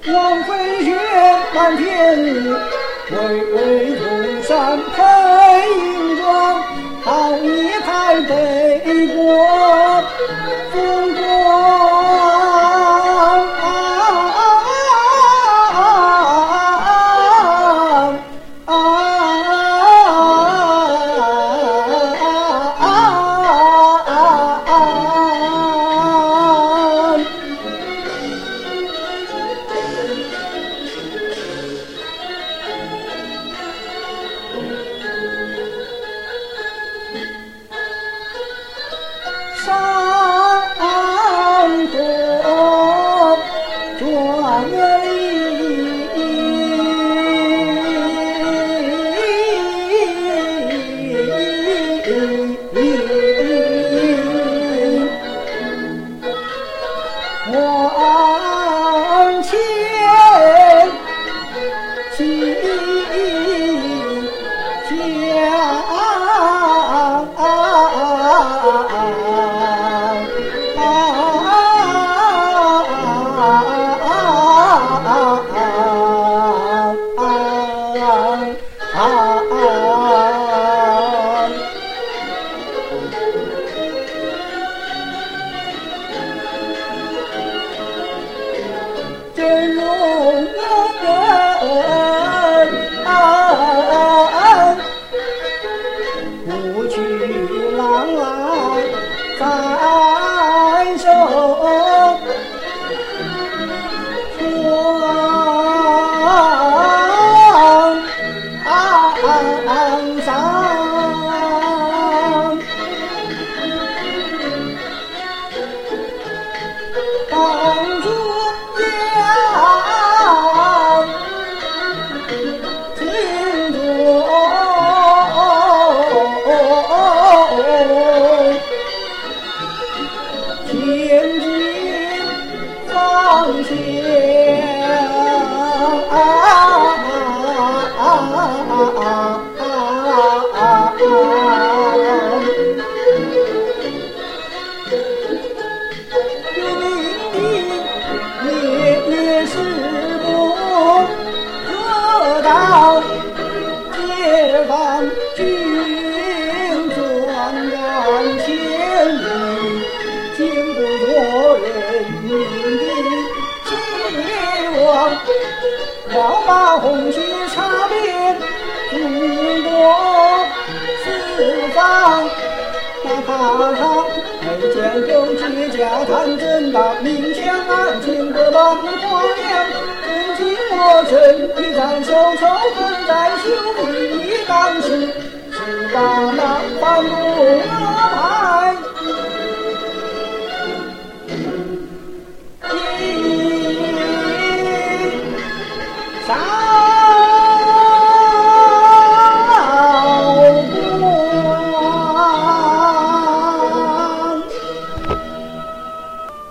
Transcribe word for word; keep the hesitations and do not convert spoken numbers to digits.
望飞雪满天日，巍巍铜山配银装，好一台北国风光。山河壮丽，往前进真容人，不去浪来在手床上，当初天津方向，有名的烈烈士不可当，解放军壮胆千里，经不着人民的期望，要把红旗插遍中国四方。哪怕他没见有铁甲谈真大，明枪暗箭各般花样，真情我真一战手，仇恨在心里，当时是把那反动恶派